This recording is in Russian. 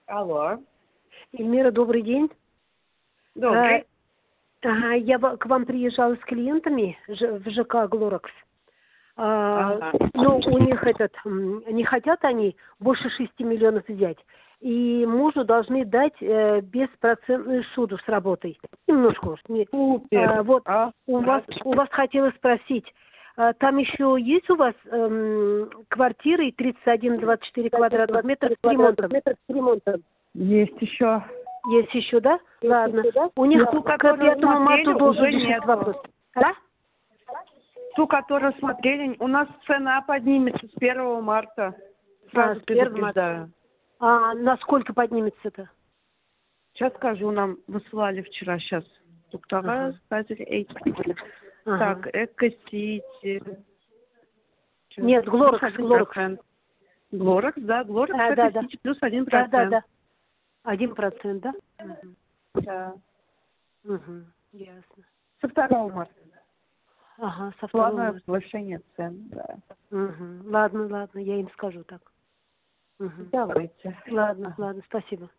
Алло. Эльмира, добрый день. Добрый. Ага, я к вам приезжала с клиентами в ЖК «Глоракс». Ага. Но у них не хотят они больше 6 миллионов взять. И мужу должны дать беспроцентную суду с работой. Немножко. Супер. Вот у вас хотела спросить, там еще есть у вас квартиры 31-24 квадратных метра с ремонтом? Есть еще. Есть еще, да? Ладно. У них Ту, к которую 5 марта должен уже решить нет. вопрос. Да? Ту, которую смотрели, у нас цена поднимется с 1 марта. Сразу с 1 предупреждаю. Насколько поднимется-то? Сейчас скажу, нам высылали вчера. Сейчас. Ага. Так, Эко-Сити. Нет, Глоракс. Глоракс, да, Глоракс, Эко-Сити плюс 1%. Да. 1%, да? Да. Угу. Ясно. Со 2 марта. Ага, со 2 Плановое марта. повышение цен, да. Угу. Ладно, я им скажу так. Угу. Давайте. Ладно, спасибо.